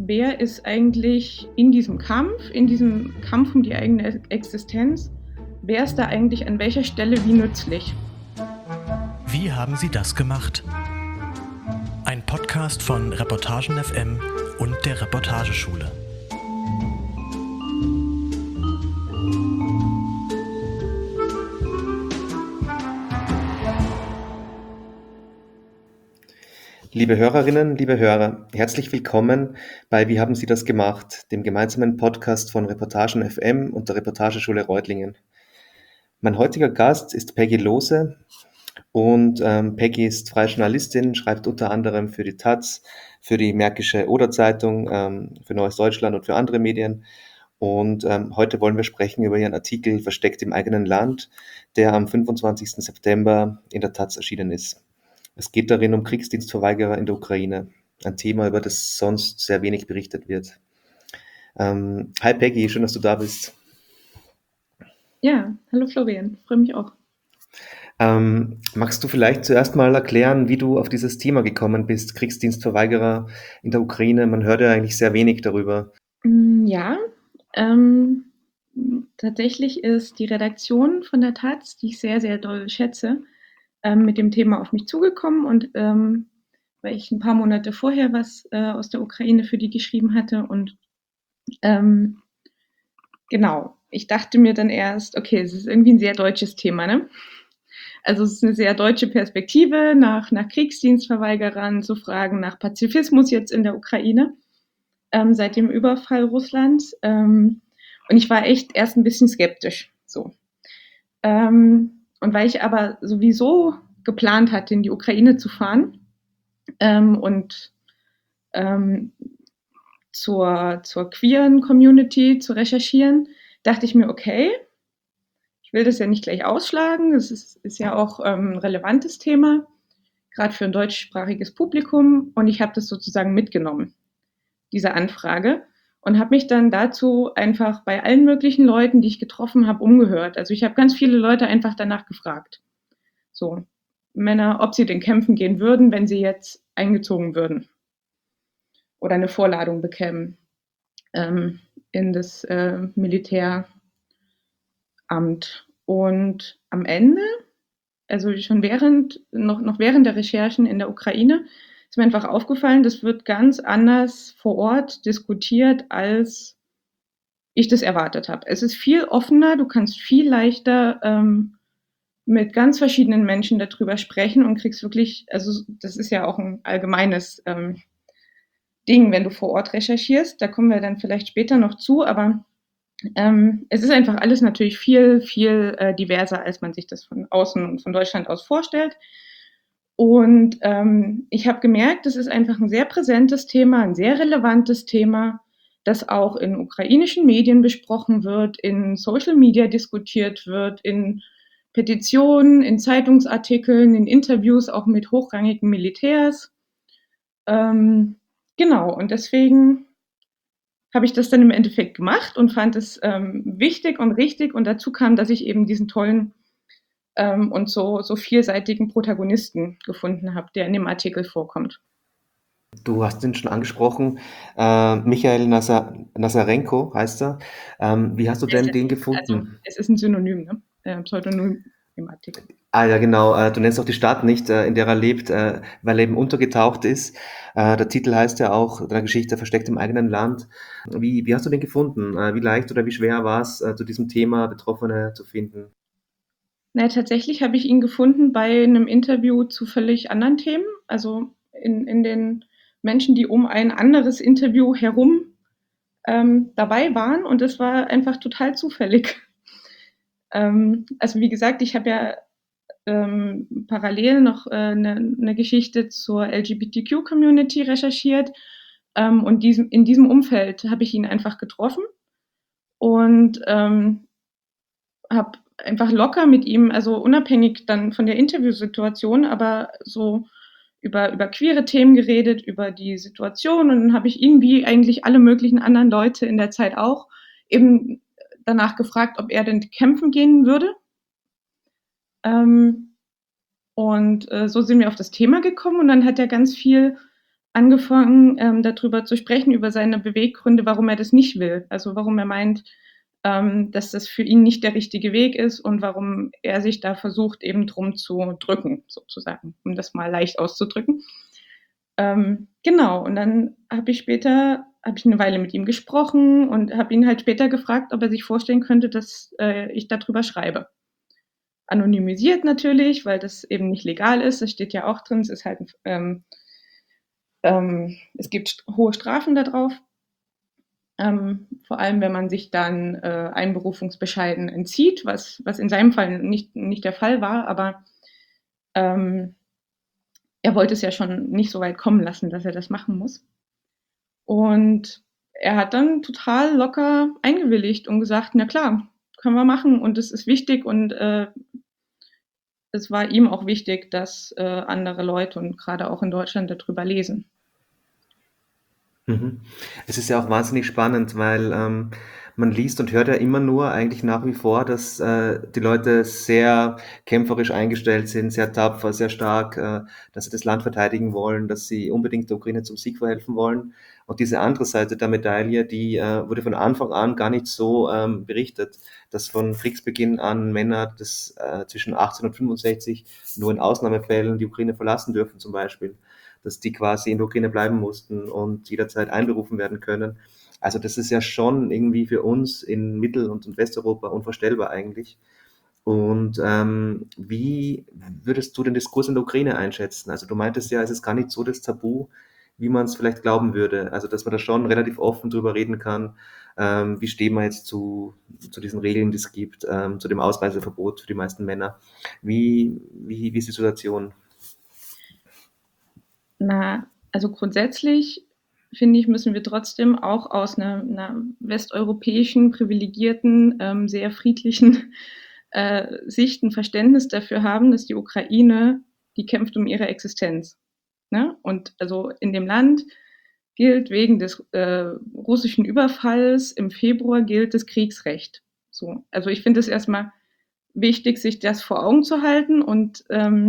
wer ist eigentlich in diesem Kampf um die eigene Existenz, wer ist da eigentlich an welcher Stelle wie nützlich? Wie haben Sie das gemacht? Ein Podcast von Reportagen FM und der Reportageschule. Liebe Hörerinnen, liebe Hörer, herzlich willkommen bei Wie haben Sie das gemacht?, dem gemeinsamen Podcast von Reportagen FM und der Reportageschule Reutlingen. Mein heutiger Gast ist Peggy Lohse und Peggy ist freie Journalistin, schreibt unter anderem für die taz, für die Märkische Oder-Zeitung, für Neues Deutschland und für andere Medien. Und heute wollen wir sprechen über ihren Artikel Versteckt im eigenen Land, der am 25. September in der taz erschienen ist. Es geht darin um Kriegsdienstverweigerer in der Ukraine, ein Thema, über das sonst sehr wenig berichtet wird. Hi Peggy, schön, dass du da bist. Ja, hallo Florian, freue mich auch. Magst du vielleicht zuerst mal erklären, wie du auf dieses Thema gekommen bist, Kriegsdienstverweigerer in der Ukraine? Man hört ja eigentlich sehr wenig darüber. Ja, tatsächlich ist die Redaktion von der taz, die ich sehr, sehr doll schätze, mit dem Thema auf mich zugekommen und weil ich ein paar Monate vorher was aus der Ukraine für die geschrieben hatte und genau, ich dachte mir dann erst, okay, es ist irgendwie ein sehr deutsches Thema, ne? Also es ist eine sehr deutsche Perspektive, nach Kriegsdienstverweigerern zu fragen, nach Pazifismus jetzt in der Ukraine, seit dem Überfall Russlands. Und ich war echt erst ein bisschen skeptisch. So. Und weil ich aber sowieso geplant hatte, in die Ukraine zu fahren und zur queeren Community zu recherchieren, dachte ich mir, okay, ich will das ja nicht gleich ausschlagen. Das ist ja auch ein relevantes Thema, gerade für ein deutschsprachiges Publikum. Und ich habe das sozusagen mitgenommen, diese Anfrage, und habe mich dann dazu einfach bei allen möglichen Leuten, die ich getroffen habe, umgehört. Also ich habe ganz viele Leute einfach danach gefragt. So, Männer, ob sie denn kämpfen gehen würden, wenn sie jetzt eingezogen würden oder eine Vorladung bekämen in das Militäramt. Und am Ende, also schon noch während der Recherchen in der Ukraine, ist mir einfach aufgefallen, das wird ganz anders vor Ort diskutiert, als ich das erwartet habe. Es ist viel offener, du kannst viel leichter mit ganz verschiedenen Menschen darüber sprechen und kriegst wirklich, also das ist ja auch ein allgemeines Ding, wenn du vor Ort recherchierst, da kommen wir dann vielleicht später noch zu, aber es ist einfach alles natürlich viel, viel diverser, als man sich das von außen und von Deutschland aus vorstellt. Und ich habe gemerkt, das ist einfach ein sehr präsentes Thema, ein sehr relevantes Thema, das auch in ukrainischen Medien besprochen wird, in Social Media diskutiert wird, in Petitionen, in Zeitungsartikeln, in Interviews auch mit hochrangigen Militärs. Genau, und deswegen habe ich das dann im Endeffekt gemacht und fand es wichtig und richtig. Und dazu kam, dass ich eben diesen tollen und so vielseitigen Protagonisten gefunden habe, der in dem Artikel vorkommt. Du hast ihn schon angesprochen, Michail Nazarenko heißt er. Wie hast du denn den gefunden? Also, es ist ein Synonym, ne? Pseudonym im Artikel. Ah ja, genau. Du nennst auch die Stadt nicht, in der er lebt, weil er eben untergetaucht ist. Der Titel heißt ja auch deiner Geschichte Versteckt im eigenen Land. Wie hast du den gefunden? Wie leicht oder wie schwer war es, zu diesem Thema Betroffene zu finden? Na, tatsächlich habe ich ihn gefunden bei einem Interview zu völlig anderen Themen, also in den Menschen, die um ein anderes Interview herum dabei waren, und das war einfach total zufällig. Also wie gesagt, ich habe ja parallel noch eine Geschichte zur LGBTQ-Community recherchiert, und in diesem Umfeld habe ich ihn einfach getroffen und habe einfach locker mit ihm, also unabhängig dann von der Interviewsituation, aber so über queere Themen geredet, über die Situation, und dann habe ich ihn, wie eigentlich alle möglichen anderen Leute in der Zeit auch, eben danach gefragt, ob er denn kämpfen gehen würde. Und so sind wir auf das Thema gekommen, und dann hat er ganz viel angefangen, darüber zu sprechen, über seine Beweggründe, warum er das nicht will. Also warum er meint, dass das für ihn nicht der richtige Weg ist und warum er sich da versucht, eben drum zu drücken, sozusagen, um das mal leicht auszudrücken. Genau, und dann habe ich eine Weile mit ihm gesprochen und habe ihn halt später gefragt, ob er sich vorstellen könnte, dass ich darüber schreibe. Anonymisiert natürlich, weil das eben nicht legal ist. Das steht ja auch drin. Es ist halt, es gibt hohe Strafen darauf. Vor allem, wenn man sich dann Einberufungsbescheiden entzieht, was in seinem Fall nicht der Fall war, aber er wollte es ja schon nicht so weit kommen lassen, dass er das machen muss. Und er hat dann total locker eingewilligt und gesagt, na klar, können wir machen und es ist wichtig und es war ihm auch wichtig, dass andere Leute und gerade auch in Deutschland darüber lesen. Mhm. Es ist ja auch wahnsinnig spannend, weil man liest und hört ja immer nur eigentlich nach wie vor, dass die Leute sehr kämpferisch eingestellt sind, sehr tapfer, sehr stark, dass sie das Land verteidigen wollen, dass sie unbedingt der Ukraine zum Sieg verhelfen wollen. Und diese andere Seite der Medaille, die wurde von Anfang an gar nicht so berichtet, dass von Kriegsbeginn an Männer zwischen 18 und 65 nur in Ausnahmefällen die Ukraine verlassen dürfen zum Beispiel, dass die quasi in der Ukraine bleiben mussten und jederzeit einberufen werden können. Also das ist ja schon irgendwie für uns in Mittel- und Westeuropa unvorstellbar eigentlich. Und wie würdest du den Diskurs in der Ukraine einschätzen? Also du meintest ja, es ist gar nicht so das Tabu, wie man es vielleicht glauben würde. Also dass man da schon relativ offen drüber reden kann. Wie stehen wir jetzt zu diesen Regeln, die es gibt, zu dem Ausreiseverbot für die meisten Männer? Wie ist die Situation? Na, also grundsätzlich finde ich, müssen wir trotzdem auch aus einer westeuropäischen, privilegierten, sehr friedlichen Sicht ein Verständnis dafür haben, dass die Ukraine, die kämpft um ihre Existenz. Ne? Und also in dem Land gilt wegen des russischen Überfalls im Februar gilt das Kriegsrecht. So, also ich finde es erstmal wichtig, sich das vor Augen zu halten und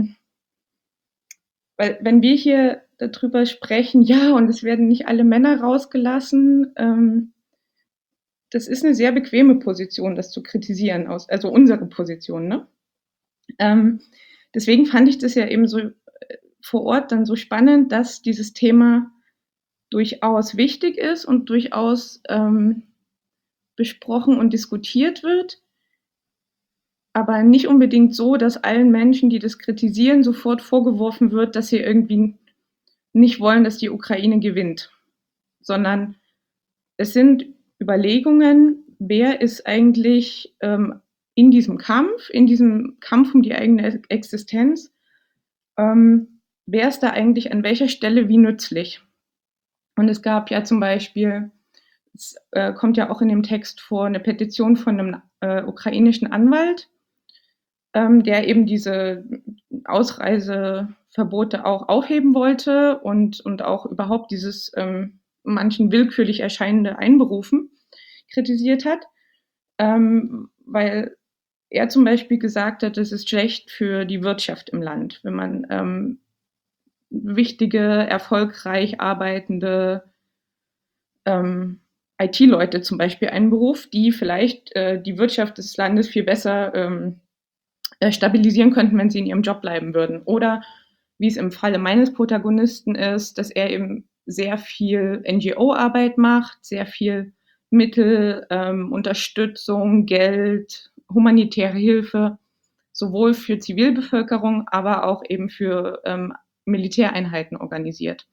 weil wenn wir hier darüber sprechen, ja, und es werden nicht alle Männer rausgelassen, das ist eine sehr bequeme Position, das zu kritisieren, also unsere Position. Ne? Ähm, deswegen fand ich das ja eben so vor Ort dann so spannend, dass dieses Thema durchaus wichtig ist und durchaus besprochen und diskutiert wird, aber nicht unbedingt so, dass allen Menschen, die das kritisieren, sofort vorgeworfen wird, dass sie irgendwie nicht wollen, dass die Ukraine gewinnt, sondern es sind Überlegungen, wer ist eigentlich in diesem Kampf um die eigene Existenz, wer ist da eigentlich an welcher Stelle wie nützlich? Und es gab ja zum Beispiel, es kommt ja auch in dem Text vor, eine Petition von einem ukrainischen Anwalt, der eben diese Ausreiseverbote auch aufheben wollte und auch überhaupt dieses manchen willkürlich erscheinende Einberufen kritisiert hat, weil er zum Beispiel gesagt hat, es ist schlecht für die Wirtschaft im Land, wenn man wichtige, erfolgreich arbeitende IT-Leute zum Beispiel einberuft, die vielleicht die Wirtschaft des Landes viel besser stabilisieren könnten, wenn sie in ihrem Job bleiben würden. Oder wie es im Falle meines Protagonisten ist, dass er eben sehr viel NGO-Arbeit macht, sehr viel Mittel, Unterstützung, Geld, humanitäre Hilfe, sowohl für Zivilbevölkerung, aber auch eben für Militäreinheiten organisiert.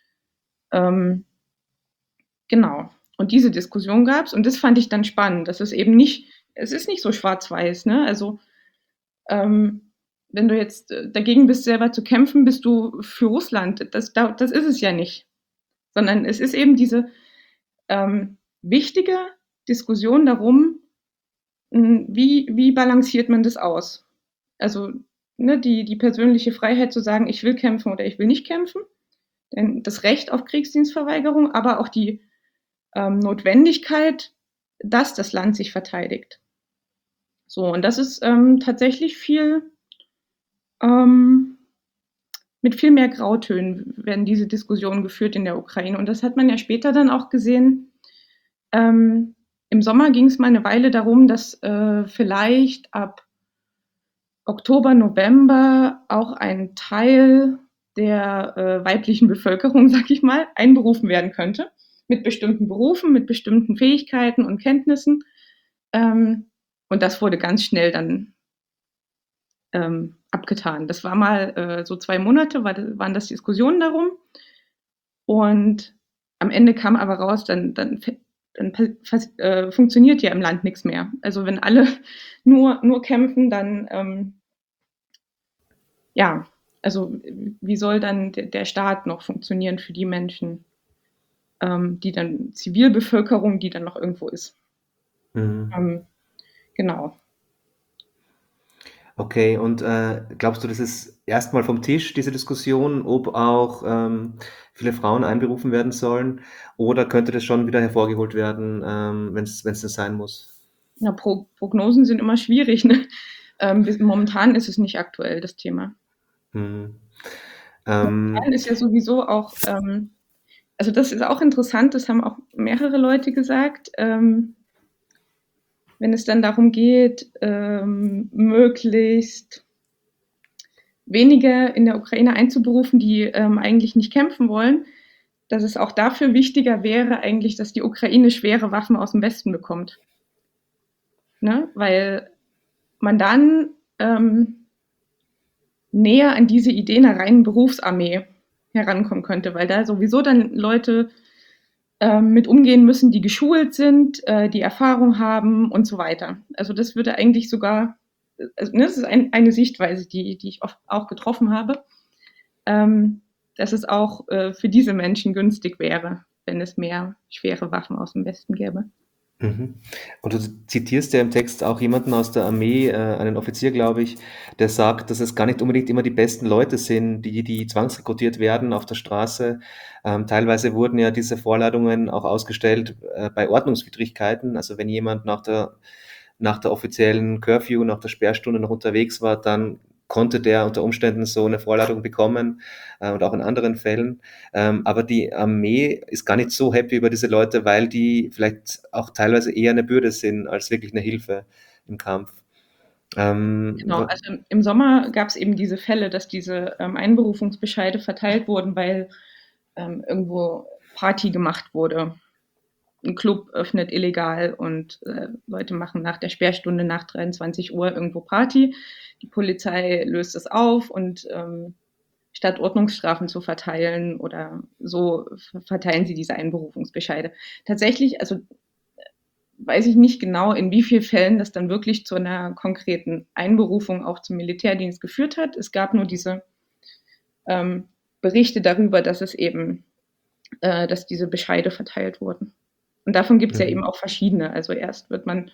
Genau. Und diese Diskussion gab es und das fand ich dann spannend. Das ist eben nicht, es ist nicht so schwarz-weiß, ne? Also wenn du jetzt dagegen bist, selber zu kämpfen, bist du für Russland. Das ist es ja nicht. Sondern es ist eben diese wichtige Diskussion darum, wie balanciert man das aus? Also ne, die persönliche Freiheit zu sagen, ich will kämpfen oder ich will nicht kämpfen, denn das Recht auf Kriegsdienstverweigerung, aber auch die Notwendigkeit, dass das Land sich verteidigt. So, und das ist tatsächlich viel ähm, mit viel mehr Grautönen werden diese Diskussionen geführt in der Ukraine. Und das hat man ja später dann auch gesehen. Im Sommer ging es mal eine Weile darum, dass vielleicht ab Oktober, November auch ein Teil der weiblichen Bevölkerung, sag ich mal, einberufen werden könnte mit bestimmten Berufen, mit bestimmten Fähigkeiten und Kenntnissen. Und das wurde ganz schnell dann abgetan. Das war mal so 2 Monate, waren das Diskussionen darum. Und am Ende kam aber raus, dann funktioniert ja im Land nichts mehr. Also wenn alle nur kämpfen, dann ja, also wie soll dann der Staat noch funktionieren für die Menschen, die dann Zivilbevölkerung, die dann noch irgendwo ist. Mhm. Genau. Okay, und glaubst du, das ist erstmal vom Tisch, diese Diskussion, ob auch viele Frauen einberufen werden sollen? Oder könnte das schon wieder hervorgeholt werden, wenn es das sein muss? Ja, Prognosen sind immer schwierig. Ne? Momentan ist es nicht aktuell, das Thema. Mhm. Momentan Ähm, ist ja sowieso auch, also das ist auch interessant, das haben auch mehrere Leute gesagt, wenn es dann darum geht, möglichst wenige in der Ukraine einzuberufen, die eigentlich nicht kämpfen wollen, dass es auch dafür wichtiger wäre eigentlich, dass die Ukraine schwere Waffen aus dem Westen bekommt. Ne? Weil man dann näher an diese Idee einer reinen Berufsarmee herankommen könnte, weil da sowieso dann Leute mit umgehen müssen, die geschult sind, die Erfahrung haben und so weiter. Also das würde eigentlich sogar, also, ne, das ist eine Sichtweise, die ich oft auch getroffen habe, dass es auch für diese Menschen günstig wäre, wenn es mehr schwere Waffen aus dem Westen gäbe. Mhm. Und du zitierst ja im Text auch jemanden aus der Armee, einen Offizier, glaube ich, der sagt, dass es gar nicht unbedingt immer die besten Leute sind, die zwangsrekrutiert werden auf der Straße. Teilweise wurden ja diese Vorladungen auch ausgestellt bei Ordnungswidrigkeiten. Also wenn jemand nach der offiziellen Curfew, nach der Sperrstunde noch unterwegs war, dann konnte der unter Umständen so eine Vorladung bekommen und auch in anderen Fällen. Aber die Armee ist gar nicht so happy über diese Leute, weil die vielleicht auch teilweise eher eine Bürde sind als wirklich eine Hilfe im Kampf. Genau, also im Sommer gab es eben diese Fälle, dass diese Einberufungsbescheide verteilt wurden, weil irgendwo Party gemacht wurde. Ein Club öffnet illegal und Leute machen nach der Sperrstunde nach 23 Uhr irgendwo Party. Die Polizei löst es auf und statt Ordnungsstrafen zu verteilen oder so verteilen sie diese Einberufungsbescheide. Tatsächlich, also weiß ich nicht genau, in wie vielen Fällen das dann wirklich zu einer konkreten Einberufung auch zum Militärdienst geführt hat. Es gab nur diese Berichte darüber, dass es eben, dass diese Bescheide verteilt wurden. Und davon gibt es ja eben mhm. auch verschiedene. Also erst wird man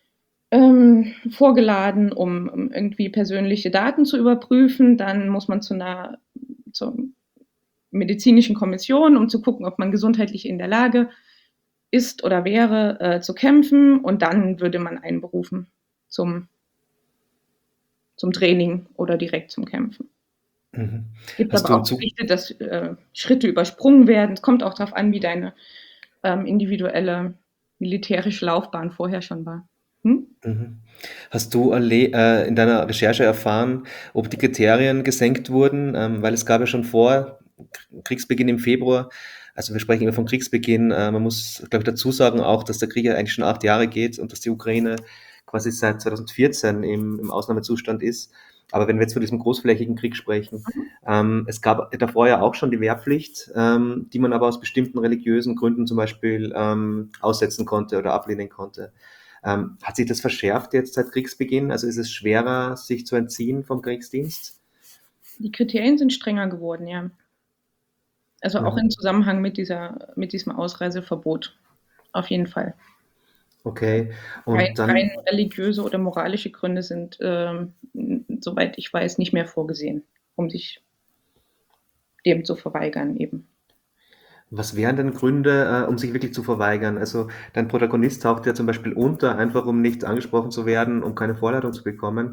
vorgeladen, um irgendwie persönliche Daten zu überprüfen. Dann muss man zur medizinischen Kommission, um zu gucken, ob man gesundheitlich in der Lage ist oder wäre, zu kämpfen. Und dann würde man einberufen zum, zum Training oder direkt zum Kämpfen. Mhm. Es gibt Hast aber du im auch Zug Berichte, dass Schritte übersprungen werden. Es kommt auch darauf an, wie deine individuelle militärische Laufbahn vorher schon war. Hm? Mhm. Hast du in deiner Recherche erfahren, ob die Kriterien gesenkt wurden? Weil es gab ja schon vor Kriegsbeginn im Februar, also wir sprechen immer vom Kriegsbeginn, man muss, glaube ich, dazu sagen auch, dass der Krieg ja eigentlich schon 8 Jahre geht und dass die Ukraine quasi seit 2014 im Ausnahmezustand ist. Aber wenn wir jetzt von diesem großflächigen Krieg sprechen, es gab davor ja auch schon die Wehrpflicht, die man aber aus bestimmten religiösen Gründen zum Beispiel aussetzen konnte oder ablehnen konnte. Hat sich das verschärft jetzt seit Kriegsbeginn? Also ist es schwerer, sich zu entziehen vom Kriegsdienst? Die Kriterien sind strenger geworden, ja. Also auch Mhm. im Zusammenhang mit diesem Ausreiseverbot. Auf jeden Fall. Okay. Rein, Und rein dann, religiöse oder moralische Gründe sind, soweit ich weiß, nicht mehr vorgesehen, um sich dem zu verweigern eben. was wären denn Gründe, um sich wirklich zu verweigern? Also dein Protagonist taucht ja zum Beispiel unter, einfach um nicht angesprochen zu werden, um keine Vorladung zu bekommen.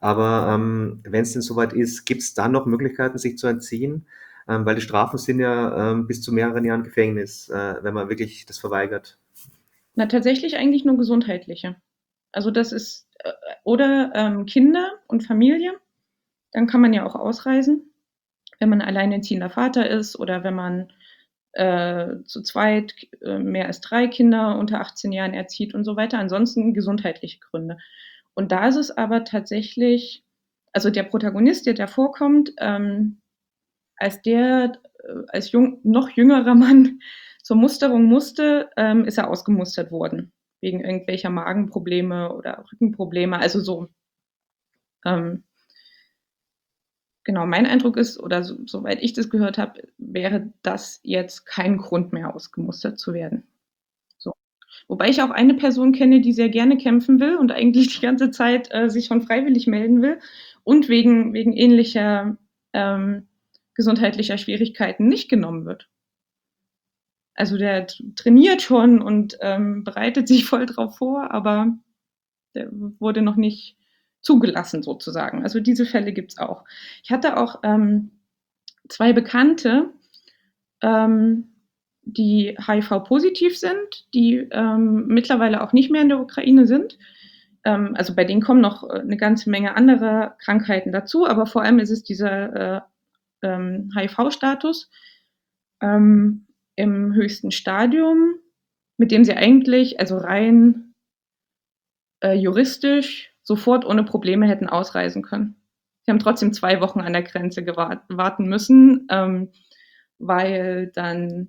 Aber wenn es denn soweit ist, gibt es dann noch Möglichkeiten, sich zu entziehen? Weil die Strafen sind ja bis zu mehreren Jahren Gefängnis, wenn man wirklich das verweigert. Na, tatsächlich eigentlich nur gesundheitliche. Also das ist, oder Kinder und Familie, dann kann man ja auch ausreisen, wenn man alleinerziehender Vater ist oder wenn man zu zweit mehr als 3 Kinder unter 18 Jahren erzieht und so weiter. Ansonsten gesundheitliche Gründe. Und da ist es aber tatsächlich, also der Protagonist, der da vorkommt, als der als noch jüngerer Mann zur Musterung musste, ist er ausgemustert worden wegen irgendwelcher Magenprobleme oder Rückenprobleme. Also so, ähm, genau, mein Eindruck ist, oder soweit ich das gehört habe, wäre das jetzt kein Grund mehr, ausgemustert zu werden. So. Wobei ich auch eine Person kenne, die sehr gerne kämpfen will und eigentlich die ganze Zeit sich schon freiwillig melden will und wegen ähnlicher gesundheitlicher Schwierigkeiten nicht genommen wird. Also der trainiert schon und bereitet sich voll drauf vor, aber der wurde noch nicht zugelassen sozusagen. Also diese Fälle gibt es auch. Ich hatte auch 2 Bekannte, ähm, die HIV-positiv sind, die mittlerweile auch nicht mehr in der Ukraine sind. Also bei denen kommen noch eine ganze Menge anderer Krankheiten dazu, aber vor allem ist es dieser HIV-Status ähm, im höchsten Stadium, mit dem sie eigentlich, also rein juristisch, sofort ohne Probleme hätten ausreisen können. Sie haben trotzdem 2 Wochen an der Grenze warten müssen, weil dann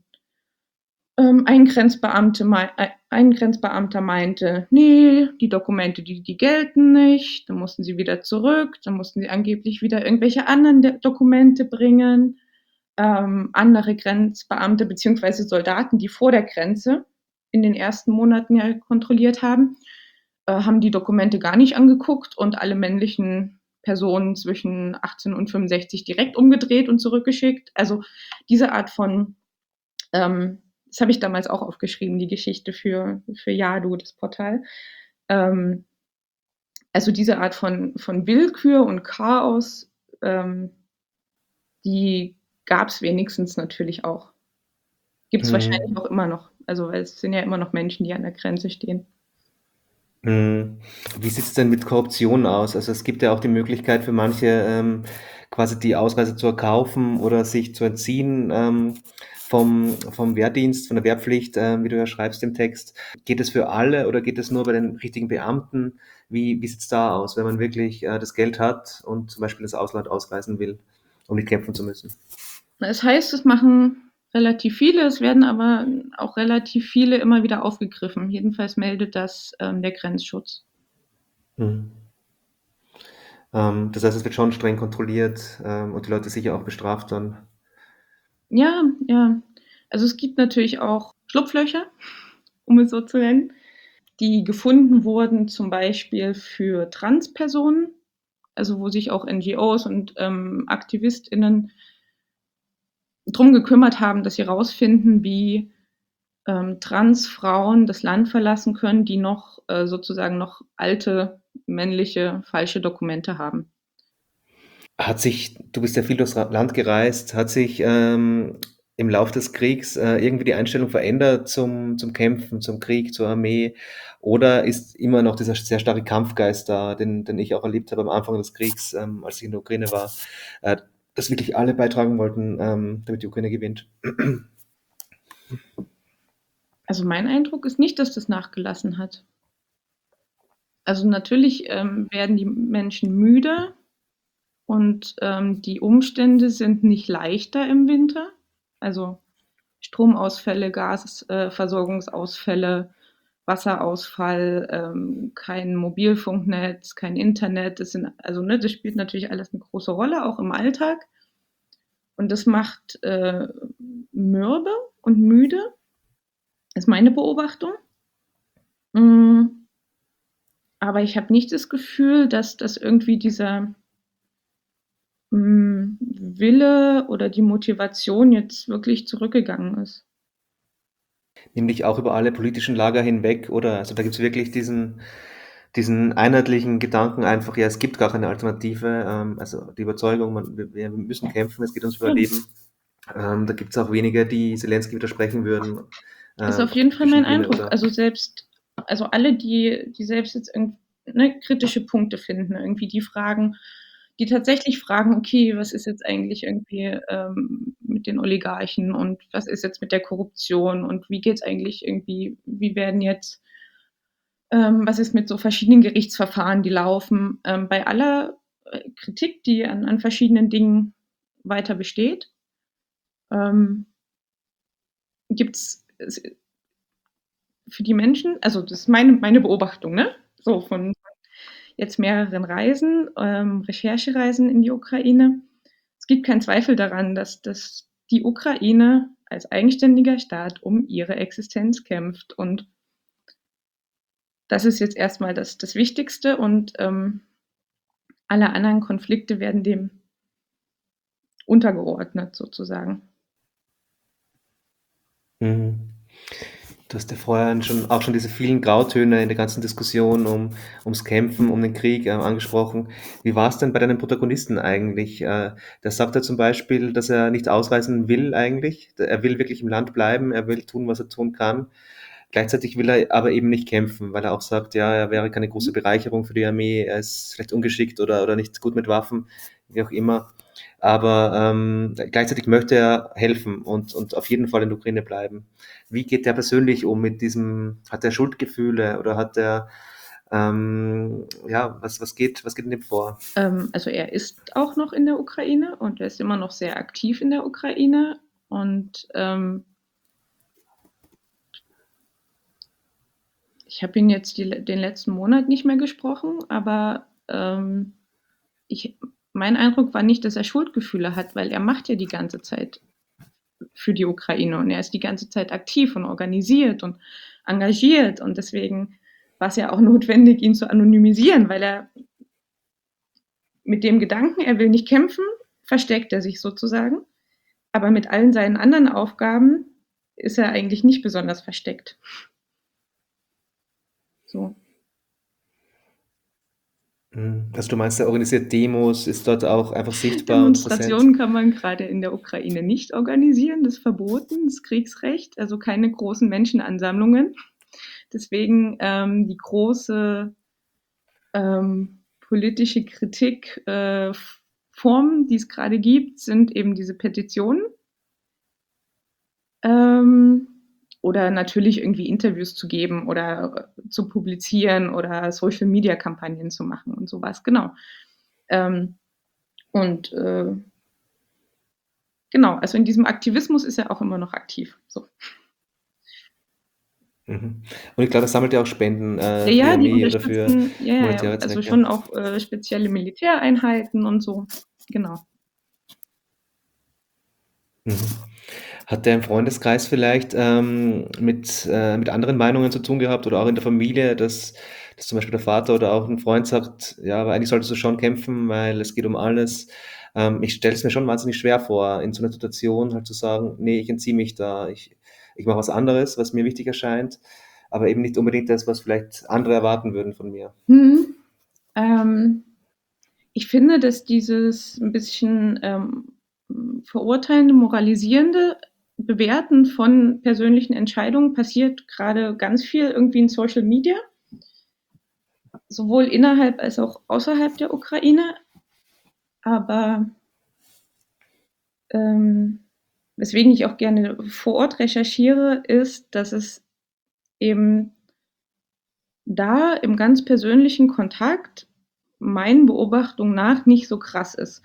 ein Grenzbeamter meinte, nee, die Dokumente, die gelten nicht. Dann mussten sie wieder zurück. Dann mussten sie angeblich wieder irgendwelche anderen Dokumente bringen. Andere Grenzbeamte beziehungsweise Soldaten, die vor der Grenze in den ersten Monaten ja kontrolliert haben die Dokumente gar nicht angeguckt und alle männlichen Personen zwischen 18 und 65 direkt umgedreht und zurückgeschickt. Also diese Art von das habe ich damals auch aufgeschrieben, die Geschichte für Yadu, das Portal. Ähm, also diese Art von Willkür und Chaos, die gab es wenigstens natürlich auch. Gibt es wahrscheinlich Mhm. auch immer noch. Also weil es sind ja immer noch Menschen, die an der Grenze stehen. Mhm. Wie sieht es denn mit Korruption aus? Also es gibt ja auch die Möglichkeit für manche, quasi die Ausreise zu erkaufen oder sich zu entziehen vom Wehrdienst, von der Wehrpflicht, wie du ja schreibst im Text. Geht es für alle oder geht es nur bei den richtigen Beamten? Wie sieht es da aus, wenn man wirklich das Geld hat und zum Beispiel ins Ausland ausreisen will, um nicht kämpfen zu müssen? Es heißt, es machen relativ viele, es werden aber auch relativ viele immer wieder aufgegriffen. Jedenfalls meldet das der Grenzschutz. Mhm. Das heißt, es wird schon streng kontrolliert und die Leute sicher auch bestraft dann. Ja, ja. Also es gibt natürlich auch Schlupflöcher, um es so zu nennen, die gefunden wurden, zum Beispiel für Transpersonen, also wo sich auch NGOs und AktivistInnen drum gekümmert haben, dass sie rausfinden, wie Transfrauen das Land verlassen können, die noch sozusagen noch alte männliche falsche Dokumente haben. Du bist ja viel durchs Land gereist, hat sich im Lauf des Kriegs irgendwie die Einstellung verändert zum Kämpfen, zum Krieg, zur Armee? Oder ist immer noch dieser sehr starke Kampfgeist da, den ich auch erlebt habe am Anfang des Kriegs, als ich in der Ukraine war, äh, dass wirklich alle beitragen wollten, damit die Ukraine gewinnt? Also mein Eindruck ist nicht, dass das nachgelassen hat. Also natürlich werden die Menschen müde und die Umstände sind nicht leichter im Winter. Also Stromausfälle, Gasversorgungsausfälle, Wasserausfall, kein Mobilfunknetz, kein Internet. Das sind, also, ne, das spielt natürlich alles eine große Rolle, auch im Alltag. Und das macht mürbe und müde, ist meine Beobachtung. Mm, aber ich habe nicht das Gefühl, dass das irgendwie dieser Wille oder die Motivation jetzt wirklich zurückgegangen ist. Nämlich auch über alle politischen Lager hinweg, oder? Also da gibt es wirklich diesen einheitlichen Gedanken einfach, ja, es gibt gar keine Alternative, also die Überzeugung, wir müssen kämpfen, es geht ums Überleben. Da gibt es auch wenige, die Zelensky widersprechen würden. Ist auf Auf jeden der Fall mein politischen Bühne Eindruck. oder. Also alle, die selbst jetzt kritische Punkte finden, irgendwie die tatsächlich fragen, okay, was ist jetzt eigentlich irgendwie mit den Oligarchen und was ist jetzt mit der Korruption und wie geht es eigentlich irgendwie, wie werden jetzt, was ist mit so verschiedenen Gerichtsverfahren, die laufen. Bei aller Kritik, die an verschiedenen Dingen weiter besteht, gibt es für die Menschen, also das ist meine Beobachtung, ne? So von jetzt mehreren Reisen, Recherchereisen in die Ukraine. Es gibt keinen Zweifel daran, dass die Ukraine als eigenständiger Staat um ihre Existenz kämpft. Und das ist jetzt erstmal das Wichtigste. Und alle anderen Konflikte werden dem untergeordnet, sozusagen. Mhm. Du hast ja vorher auch schon diese vielen Grautöne in der ganzen Diskussion ums Kämpfen, um den Krieg angesprochen. Wie war es denn bei deinen Protagonisten eigentlich? Der sagt ja zum Beispiel, dass er nicht ausreisen will eigentlich. Er will wirklich im Land bleiben, er will tun, was er tun kann. Gleichzeitig will er aber eben nicht kämpfen, weil er auch sagt, ja, er wäre keine große Bereicherung für die Armee, er ist vielleicht ungeschickt oder nicht gut mit Waffen, wie auch immer. Aber gleichzeitig möchte er helfen und auf jeden Fall in der Ukraine bleiben. Wie geht der persönlich um mit diesem, hat er Schuldgefühle oder hat er, ja, was geht in dem vor? Also er ist auch noch in der Ukraine und er ist immer noch sehr aktiv in der Ukraine. Und ich habe ihn jetzt den letzten Monat nicht mehr gesprochen, aber mein Eindruck war nicht, dass er Schuldgefühle hat, weil er macht ja die ganze Zeit für die Ukraine und er ist die ganze Zeit aktiv und organisiert und engagiert und deswegen war es ja auch notwendig, ihn zu anonymisieren, weil er mit dem Gedanken, er will nicht kämpfen, versteckt er sich sozusagen, aber mit allen seinen anderen Aufgaben ist er eigentlich nicht besonders versteckt. So. Also du meinst, er organisiert Demos, ist dort auch einfach sichtbar und präsent? Demonstrationen kann man gerade in der Ukraine nicht organisieren, das ist verboten, das Kriegsrecht, also keine großen Menschenansammlungen. Deswegen die große politische Kritikform, die es gerade gibt, sind eben diese Petitionen. Oder natürlich irgendwie Interviews zu geben oder zu publizieren oder Social-Media-Kampagnen zu machen und sowas, genau. Und genau, also in diesem Aktivismus ist er auch immer noch aktiv. So. Mhm. Und ich glaube, er sammelt ja auch Spenden für die Ja, die Armee oder für unterstützen, humanitäre also Zwecke. schon auch spezielle Militäreinheiten und so. Genau. Mhm. Hat der im Freundeskreis vielleicht mit anderen Meinungen zu tun gehabt oder auch in der Familie, dass zum Beispiel der Vater oder auch ein Freund sagt, ja, aber eigentlich solltest du schon kämpfen, weil es geht um alles. Ich stelle es mir schon wahnsinnig schwer vor, in so einer Situation halt zu sagen, nee, ich entziehe mich da, ich mache was anderes, was mir wichtig erscheint, aber eben nicht unbedingt das, was vielleicht andere erwarten würden von mir. Ähm, ich finde, dass dieses ein bisschen verurteilende, moralisierende Bewerten von persönlichen Entscheidungen passiert gerade ganz viel irgendwie in Social Media, sowohl innerhalb als auch außerhalb der Ukraine. Aber weswegen ich auch gerne vor Ort recherchiere, ist, dass es eben da im ganz persönlichen Kontakt meinen Beobachtungen nach nicht so krass ist.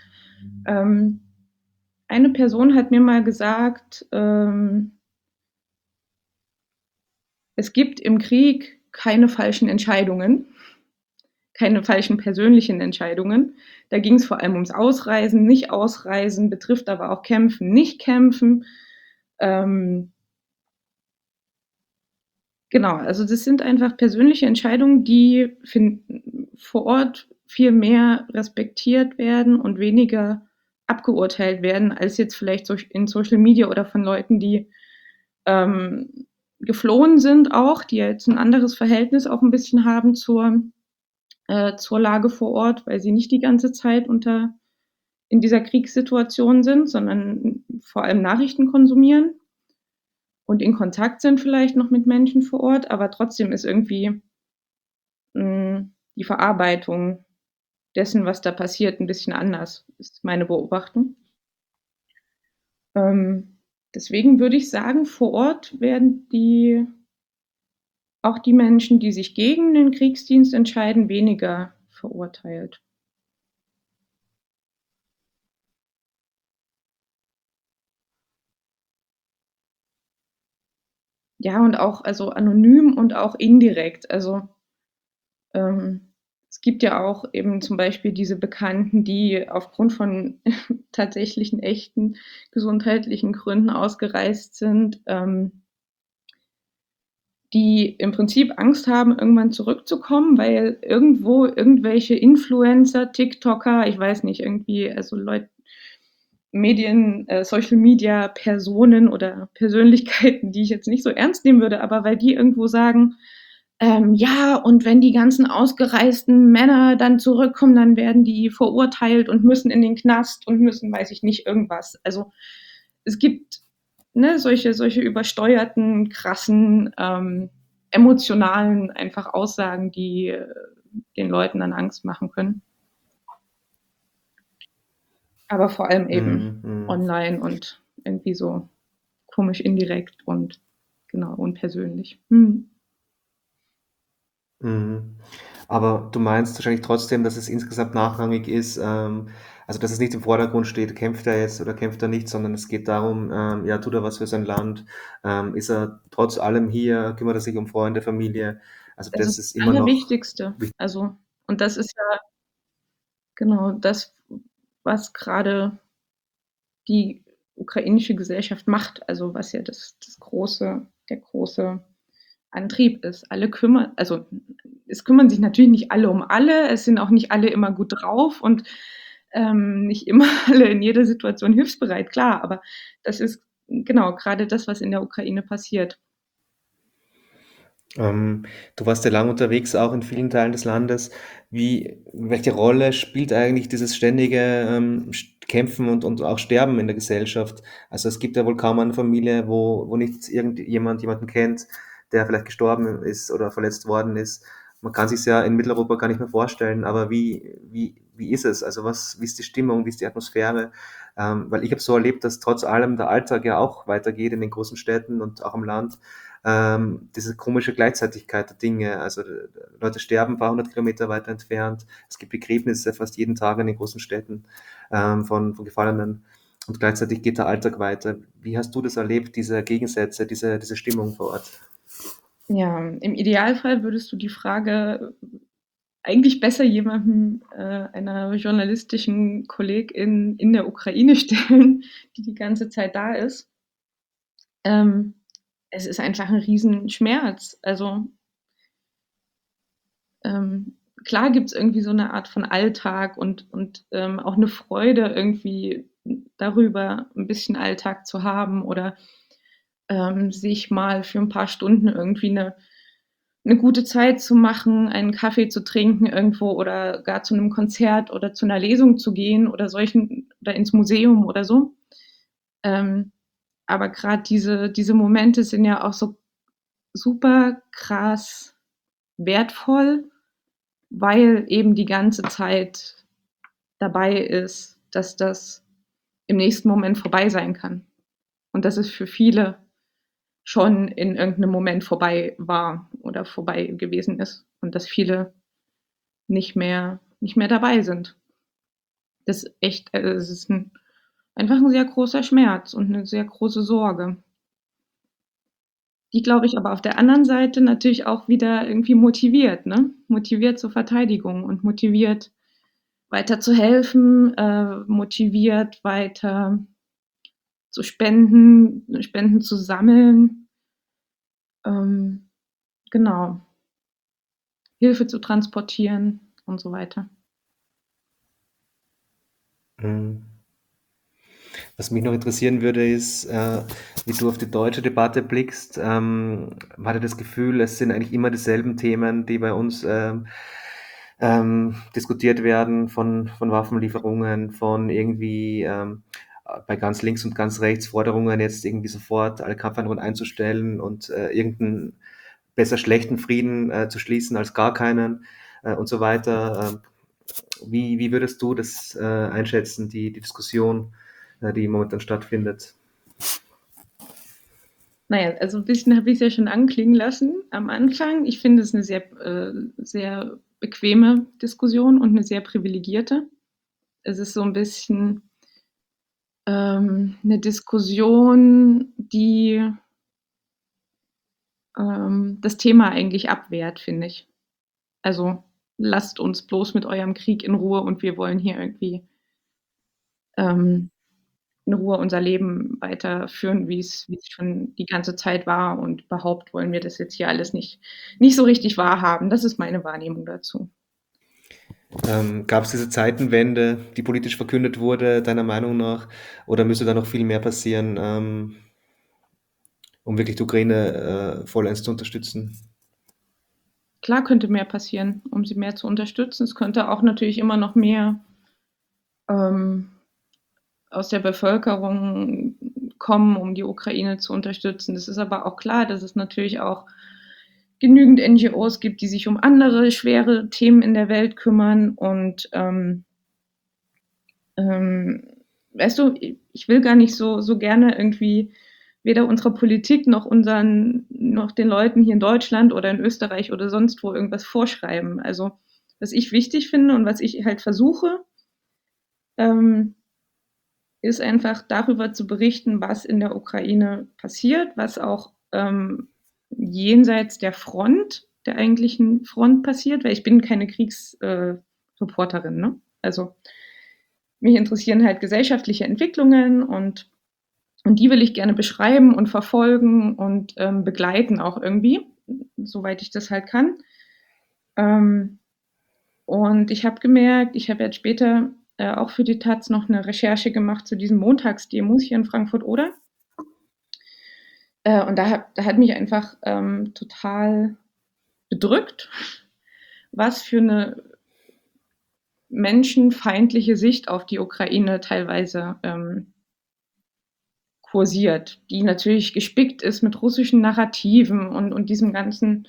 Eine Person hat mir mal gesagt, es gibt im Krieg keine falschen Entscheidungen, keine falschen persönlichen Entscheidungen. Da ging es vor allem ums Ausreisen, nicht Ausreisen, betrifft aber auch Kämpfen, nicht Kämpfen. Genau, also das sind einfach persönliche Entscheidungen, die vor Ort viel mehr respektiert werden und weniger abgeurteilt werden, als jetzt vielleicht in Social Media oder von Leuten, die geflohen sind auch, die jetzt ein anderes Verhältnis auch ein bisschen haben zur Lage vor Ort, weil sie nicht die ganze Zeit in dieser Kriegssituation sind, sondern vor allem Nachrichten konsumieren und in Kontakt sind vielleicht noch mit Menschen vor Ort, aber trotzdem ist irgendwie die Verarbeitung dessen, was da passiert, ein bisschen anders, ist meine Beobachtung. Deswegen würde ich sagen, vor Ort werden auch die Menschen, die sich gegen den Kriegsdienst entscheiden, weniger verurteilt. Ja, und auch also anonym und auch indirekt. Also es gibt ja auch eben zum Beispiel diese Bekannten, die aufgrund von tatsächlichen echten gesundheitlichen Gründen ausgereist sind, die im Prinzip Angst haben, irgendwann zurückzukommen, weil irgendwo irgendwelche Influencer, TikToker, ich weiß nicht, irgendwie, also Leute, Medien, Social Media Personen oder Persönlichkeiten, die ich jetzt nicht so ernst nehmen würde, aber weil die irgendwo sagen, ja, und wenn die ganzen ausgereisten Männer dann zurückkommen, dann werden die verurteilt und müssen in den Knast und müssen, weiß ich nicht, irgendwas. Also es gibt solche übersteuerten, krassen, emotionalen einfach Aussagen, die den Leuten dann Angst machen können. Aber vor allem eben online und irgendwie so komisch indirekt und genau unpersönlich. Aber du meinst wahrscheinlich trotzdem, dass es insgesamt nachrangig ist, also dass es nicht im Vordergrund steht, kämpft er jetzt oder kämpft er nicht, sondern es geht darum, ja, tut er was für sein Land, ist er trotz allem hier, kümmert er sich um Freunde, Familie, also Also das das ist immer noch Allerwichtigste. wichtig. Also, und das ist ja genau das, was gerade die ukrainische Gesellschaft macht, also was ja der große Antrieb ist. Also es kümmern sich natürlich nicht alle um alle, es sind auch nicht alle immer gut drauf und nicht immer alle in jeder Situation hilfsbereit, klar, aber das ist genau gerade das, was in der Ukraine passiert. Du warst ja lang unterwegs, auch in vielen Teilen des Landes. Welche Rolle spielt eigentlich dieses ständige Kämpfen und auch Sterben in der Gesellschaft? Also es gibt ja wohl kaum eine Familie, wo nicht jemanden kennt, der vielleicht gestorben ist oder verletzt worden ist. Man kann sich ja in Mitteleuropa gar nicht mehr vorstellen, aber wie ist es? Also wie ist die Stimmung, wie ist die Atmosphäre? Weil ich habe so erlebt, dass trotz allem der Alltag ja auch weitergeht in den großen Städten und auch am Land, diese komische Gleichzeitigkeit der Dinge. Also Leute sterben ein paar hundert Kilometer weiter entfernt. Es gibt Begräbnisse fast jeden Tag in den großen Städten von Gefallenen. Und gleichzeitig geht der Alltag weiter. Wie hast du das erlebt, diese Gegensätze, diese Stimmung vor Ort? Ja, im Idealfall würdest du die Frage eigentlich besser jemandem, einer journalistischen Kollegin in der Ukraine stellen, die die ganze Zeit da ist. Ähm, Es ist einfach ein Riesenschmerz. Also klar gibt es irgendwie so eine Art von Alltag und auch eine Freude irgendwie darüber, ein bisschen Alltag zu haben oder sich mal für ein paar Stunden irgendwie eine gute Zeit zu machen, einen Kaffee zu trinken irgendwo oder gar zu einem Konzert oder zu einer Lesung zu gehen oder ins Museum oder so. Ähm, aber gerade diese Momente sind ja auch so super krass wertvoll, weil eben die ganze Zeit dabei ist, dass das im nächsten Moment vorbei sein kann. Und dass es für viele schon in irgendeinem Moment vorbei war oder vorbei gewesen ist und dass viele nicht mehr dabei sind. Das ist echt, es ist einfach ein sehr großer Schmerz und eine sehr große Sorge. Die, glaube ich, aber auf der anderen Seite natürlich auch wieder irgendwie motiviert, ne? Motiviert zur Verteidigung und motiviert weiter zu helfen, motiviert weiter zu spenden, Spenden zu sammeln, ähm, genau, Hilfe zu transportieren und so weiter. Mhm. Was mich noch interessieren würde, ist, wie du auf die deutsche Debatte blickst. Man hatte das Gefühl, es sind eigentlich immer dieselben Themen, die bei uns diskutiert werden, von Waffenlieferungen, von irgendwie bei ganz links und ganz rechts Forderungen, jetzt irgendwie sofort alle Kampfhandlungen einzustellen und irgendeinen besser schlechten Frieden zu schließen als gar keinen und so weiter. Wie würdest du das einschätzen, die Diskussion, die momentan stattfindet? Naja, also ein bisschen habe ich es ja schon anklingen lassen am Anfang. Ich finde es eine sehr bequeme Diskussion und eine sehr privilegierte. Es ist so ein bisschen 'ne Diskussion, die das Thema eigentlich abwehrt, finde ich. Also, lasst uns bloß mit eurem Krieg in Ruhe und wir wollen hier irgendwie ähm, in Ruhe unser Leben weiterführen, wie es schon die ganze Zeit war, und überhaupt wollen wir das jetzt hier alles nicht so richtig wahrhaben. Das ist meine Wahrnehmung dazu. Gab es diese Zeitenwende, die politisch verkündet wurde, deiner Meinung nach, oder müsste da noch viel mehr passieren, um wirklich die Ukraine vollends zu unterstützen? Klar könnte mehr passieren, um sie mehr zu unterstützen. Es könnte auch natürlich immer noch mehr ähm, aus der Bevölkerung kommen, um die Ukraine zu unterstützen. Es ist aber auch klar, dass es natürlich auch genügend NGOs gibt, die sich um andere schwere Themen in der Welt kümmern. Und ähm, weißt du, ich will gar nicht so gerne irgendwie weder unserer Politik noch den Leuten hier in Deutschland oder in Österreich oder sonst wo irgendwas vorschreiben. Also was ich wichtig finde und was ich halt versuche, ähm, ist einfach darüber zu berichten, was in der Ukraine passiert, was auch jenseits der Front, der eigentlichen Front passiert, weil ich bin keine Kriegsreporterin. Ne? Also mich interessieren halt gesellschaftliche Entwicklungen, und die will ich gerne beschreiben und verfolgen und begleiten auch irgendwie, soweit ich das halt kann. Ähm, und ich habe gemerkt, ich habe jetzt später auch für die Taz noch eine Recherche gemacht zu diesen Montagsdemos hier in Frankfurt-Oder. Und da hat mich einfach total bedrückt, was für eine menschenfeindliche Sicht auf die Ukraine teilweise kursiert, die natürlich gespickt ist mit russischen Narrativen und diesem ganzen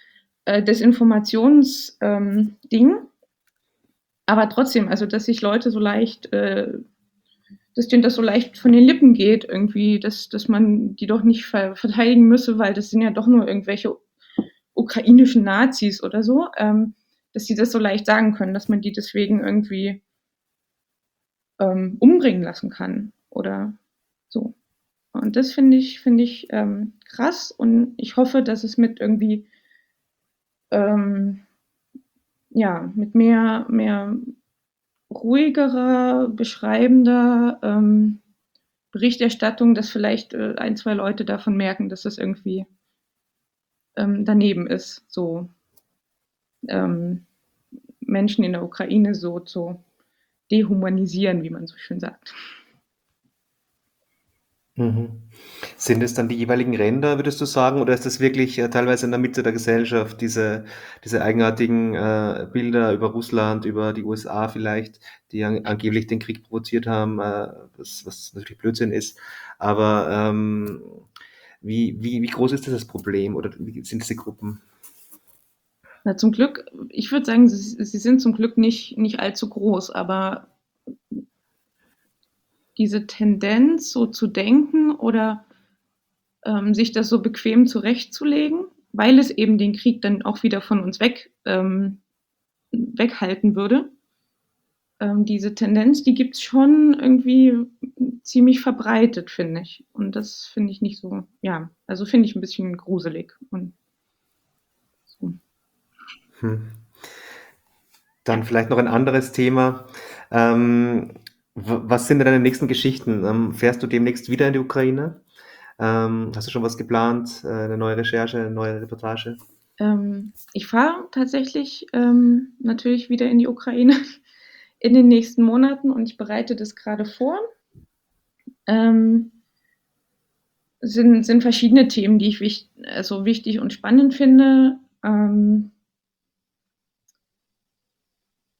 Desinformationsding. Aber trotzdem, also dass sich Leute so leicht, dass denen das so leicht von den Lippen geht, irgendwie, dass man die doch nicht verteidigen müsse, weil das sind ja doch nur irgendwelche ukrainischen Nazis oder so, dass sie das so leicht sagen können, dass man die deswegen irgendwie umbringen lassen kann oder so. Und das finde ich krass, und ich hoffe, dass es mit irgendwie ähm, ja, mit mehr ruhigerer, beschreibender Berichterstattung, dass vielleicht ein, zwei Leute davon merken, dass das irgendwie daneben ist, so ähm, Menschen in der Ukraine so zu dehumanisieren, wie man so schön sagt. Mhm. Sind es dann die jeweiligen Ränder, würdest du sagen, oder ist das wirklich teilweise in der Mitte der Gesellschaft, diese eigenartigen Bilder über Russland, über die USA vielleicht, die angeblich den Krieg provoziert haben, was natürlich Blödsinn ist. Aber wie groß ist das Problem oder wie sind diese Gruppen? Na, zum Glück, ich würde sagen, sie sind zum Glück nicht allzu groß, aber diese Tendenz, so zu denken oder sich das so bequem zurechtzulegen, weil es eben den Krieg dann auch wieder von uns weghalten würde. Diese Tendenz, die gibt es schon irgendwie ziemlich verbreitet, finde ich. Und das finde ich nicht so, ja, also finde ich ein bisschen gruselig. Und so. Hm. Dann vielleicht noch ein anderes Thema. Ähm, was sind denn deine nächsten Geschichten? Fährst du demnächst wieder in die Ukraine? Hast du schon was geplant? Eine neue Recherche, eine neue Reportage? Ich fahre tatsächlich natürlich wieder in die Ukraine in den nächsten Monaten, und ich bereite das gerade vor. Ähm, sind verschiedene Themen, die ich wichtig und spannend finde.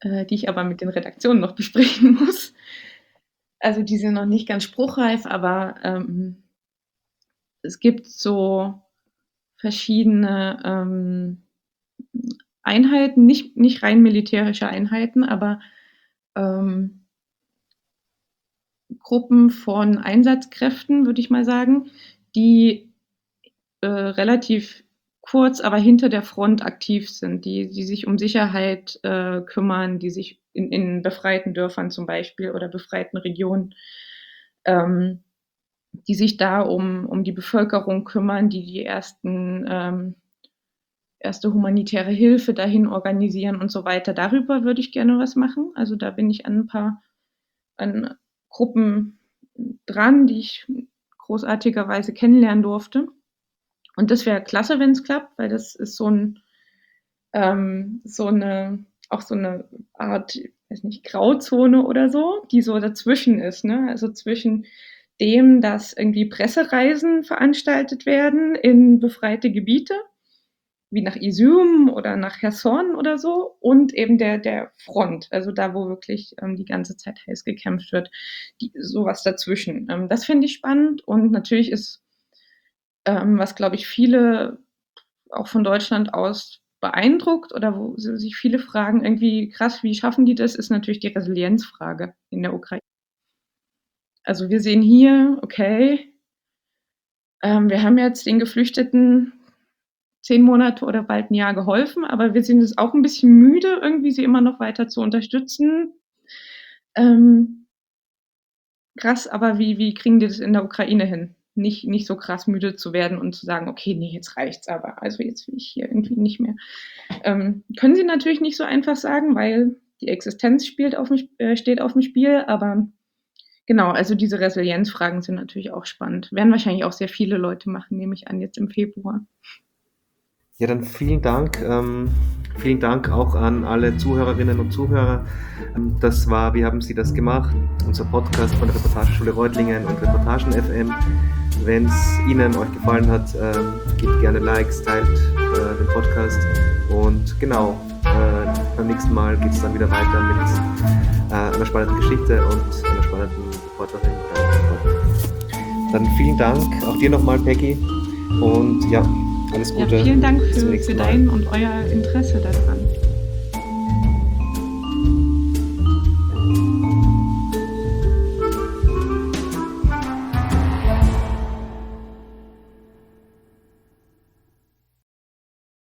die ich aber mit den Redaktionen noch besprechen muss. Also die sind noch nicht ganz spruchreif, aber es gibt so verschiedene Einheiten, nicht rein militärische Einheiten, aber Gruppen von Einsatzkräften, würde ich mal sagen, die relativ kurz, aber hinter der Front aktiv sind, die sich um Sicherheit kümmern, die sich in befreiten Dörfern zum Beispiel oder befreiten Regionen, die sich da um die Bevölkerung kümmern, die erste humanitäre Hilfe dahin organisieren und so weiter. Darüber würde ich gerne was machen. Also da bin ich an Gruppen dran, die ich großartigerweise kennenlernen durfte. Und das wäre klasse, wenn es klappt, weil das ist so eine Art, weiß nicht, Grauzone oder so, die so dazwischen ist, ne? Also zwischen dem, dass irgendwie Pressereisen veranstaltet werden in befreite Gebiete, wie nach Izum oder nach Cherson oder so, und eben der Front, also da, wo wirklich die ganze Zeit heiß gekämpft wird, sowas dazwischen. Das finde ich spannend, und natürlich ist, was, glaube ich, viele auch von Deutschland aus beeindruckt oder wo sich viele fragen, irgendwie krass, wie schaffen die das, ist natürlich die Resilienzfrage in der Ukraine. Also wir sehen hier, okay, wir haben jetzt den Geflüchteten 10 Monate oder bald ein Jahr geholfen, aber wir sind jetzt auch ein bisschen müde, irgendwie sie immer noch weiter zu unterstützen. Krass, aber wie kriegen die das in der Ukraine hin? Nicht so krass müde zu werden und zu sagen, okay, nee, jetzt reicht's aber. Also jetzt will ich hier irgendwie nicht mehr. Können sie natürlich nicht so einfach sagen, weil die Existenz steht auf dem Spiel, aber genau, also diese Resilienzfragen sind natürlich auch spannend. Werden wahrscheinlich auch sehr viele Leute machen, nehme ich an, jetzt im Februar. Ja, dann vielen Dank. Vielen Dank auch an alle Zuhörerinnen und Zuhörer. Das war Wie haben Sie das gemacht? Unser Podcast von der Reportageschule Reutlingen und Reportagen FM. Wenn es Ihnen euch gefallen hat, gebt gerne Likes, teilt den Podcast. Und genau, beim nächsten Mal geht es dann wieder weiter mit einer spannenden Geschichte und einer spannenden Reporterin oder Reporter. Dann vielen Dank auch dir nochmal, Peggy. Und ja, alles Gute. Ja, vielen Dank für dein und euer Interesse daran.